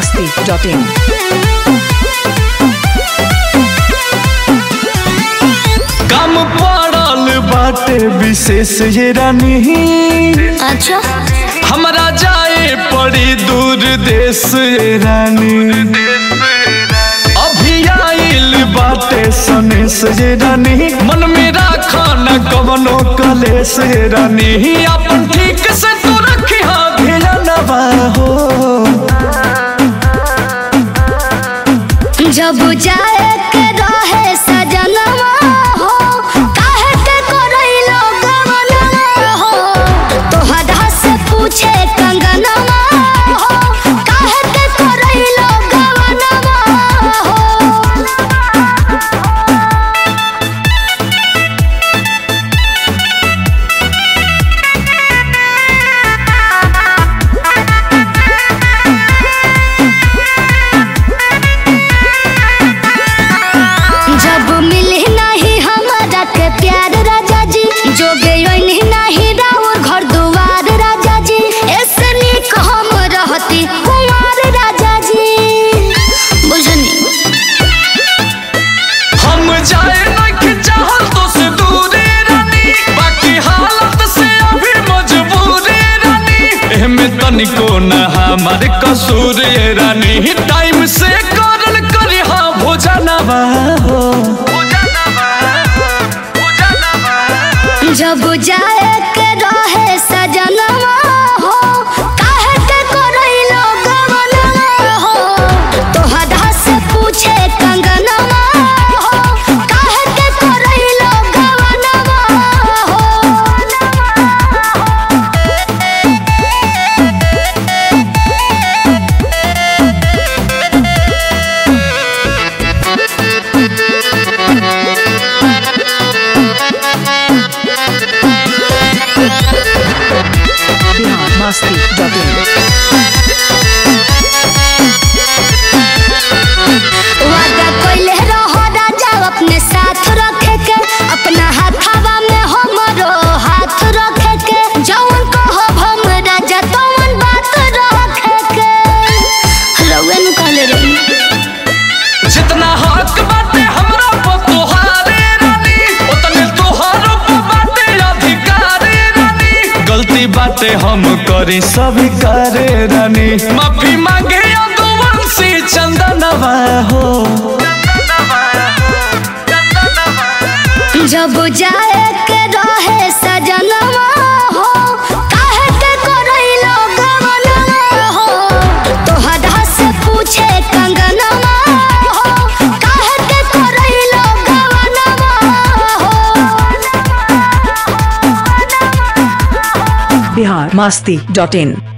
biharmasti.in काम पड़ल बाटे विशेष ये रानी। अच्छा हमरा जाए पड़ी दूर देश ये रानी। अभी आइल बाटे सनेश ये रानी। मन में राखा न कवनो कलेश ये रानी। अपन ठीक से तो रखी हाँ ध्यानवा हो। जब जाए के रहे सजनवा हो काहे के करैलो गवनवा हो। तोहरा से पूछे कंगनवा हो काहे के करैलो गवनवा हो। जब मिली नहीं हमारा के प्यार राजा जी जोगे नहीं राउर घर दुआर राजा जी। ऐसे नीक हम रहती कुमार राजा जी बुझनी। हम जाए नहीं चाहल तो से दूरे रानी। बाकी हालत से अभी मजबूरे रानी। एहमे तनिको न हमार कसूर ये रानी। टाइम से करल करी हाँ भोजनवा हो। जब जाए के रहे सजनवा हो काहे के करैलो गवनवा हो। तोहरा से पूछे कंगनवा हो काहे के करैलो गवनवा हो। biharmasti.in वादा कोइले रहो राजा अपने साथ रखे के। अपना हाथवा में हमरो हाथ रखे के। जौन कहो हम राजा तौन बात रखे के। रउए नु कहले रही जितना हक बाटे हमरा पर तोहारे रानी। उतने तोहारो पर बाटे अधिकारे रानी। गलती बाटे हम करी स्वीकारे रानी। माफी मांगे यदुवंशी चंदनवा हो। जब जाए के रहे सजनवा हो काहे के करैलो गवनवा हो। तोहरा से पूछे कंगनवा हो काहे के करैलो गवनवा हो। biharmasti.in